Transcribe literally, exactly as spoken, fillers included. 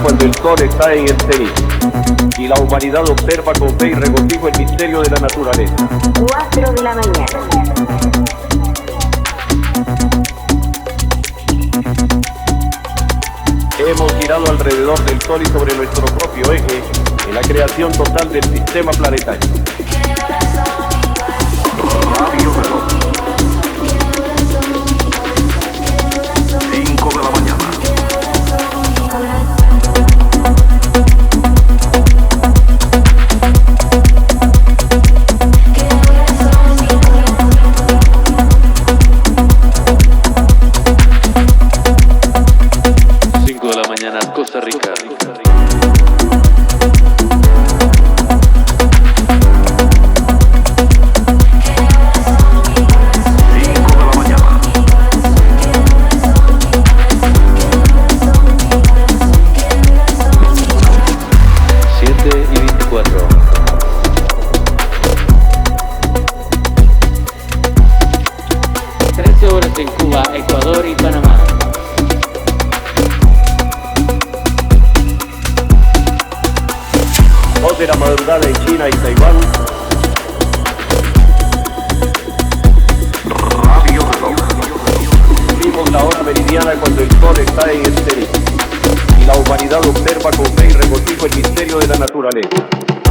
cuando el sol está en el cenit y la humanidad observa con fe y regocijo el misterio de la naturaleza. Cuatro de la mañana. Hemos girado alrededor del sol y sobre nuestro propio eje en la creación total del sistema planetario. Radio Reloj. cinco de la mañana. cinco de la mañana, Costa Rica. En Cuba, Ecuador y Panamá. Dos de la madrugada en China y Taiwán. Radio Reloj. Vimos la hora meridiana cuando el sol está en el cenit y la humanidad observa con fe y regocijo el misterio de la naturaleza.